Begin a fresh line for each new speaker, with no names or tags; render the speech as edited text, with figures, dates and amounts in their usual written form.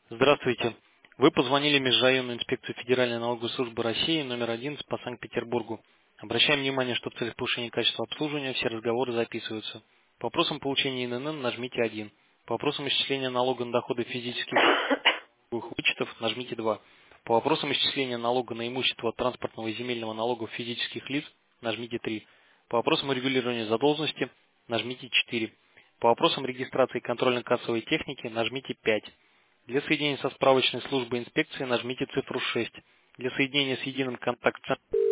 Здравствуйте. Вы позвонили в Межрайонную инспекцию Федеральной налоговой службы России номер 11 по Санкт-Петербургу. Обращаем внимание, что в целях повышения качества обслуживания все разговоры записываются. По вопросам получения ИНН нажмите 1. По вопросам исчисления налога на доходы физических вычетов нажмите 2. По вопросам исчисления налога на имущество от транспортного и земельного налогов физических лиц нажмите 3. По вопросам урегулирования задолженности нажмите 4. По вопросам регистрации контрольно-кассовой техники нажмите 5. Для соединения со справочной службой инспекции нажмите цифру 6. Для соединения с единым контакт-центром